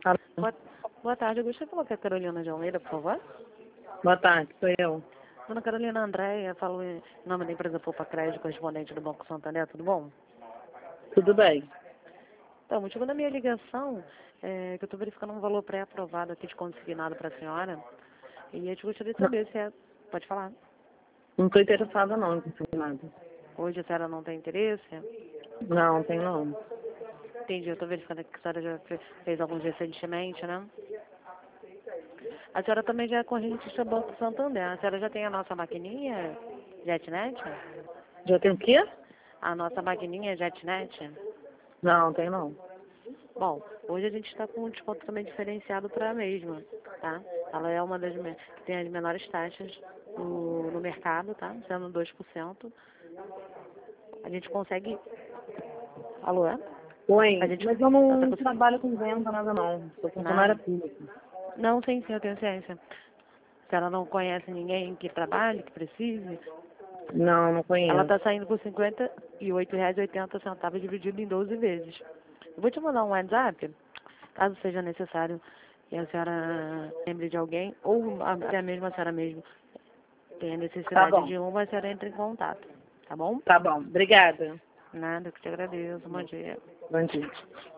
Alô? Boa, boa tarde, eu gostaria de falar com a Carolina de Almeida, por favor. Boa tarde, sou eu. Dona Carolina Andréia, falo em nome da empresa Poupa Crédito, correspondente do Banco Santander, tudo bom? Tudo bem? Então, o motivo da minha ligação é que eu estou verificando um valor pré-aprovado aqui de consignado para a senhora. E eu gostaria de Não saber se é... Pode falar. estou interessada não em nada. Hoje a senhora não tem interesse? Não, tem não. Entendi, eu estou verificando aqui que a senhora já fez alguns recentemente, né? A senhora também já é correntista do Banco Santander. A senhora já tem a nossa maquininha JetNet? Já tem o quê? A nossa maquininha JetNet? Não, tem não. Bom, hoje a gente está com um desconto também diferenciado para a mesma, tá? Ela é uma das que tem as menores taxas no mercado, tá? Sendo 2%. A gente consegue... Alô, é? Oi, A gente... mas eu Ela tá não conseguindo... trabalho com venda, nada não. Sou funcionária Nada. pública. Não, sim, eu tenho ciência. Se ela não conhece ninguém que trabalhe, que precise, Não, não ela conheço. está saindo por R$ 58,80 dividido em 12 vezes. Eu vou te mandar um WhatsApp, caso seja necessário que a senhora lembre de alguém, ou até mesmo a senhora mesmo tenha Tá necessidade bom, de uma, a senhora entra em contato. Tá bom? tá bom. Obrigada. Nada, que te agradeço. Bom dia. Bom dia.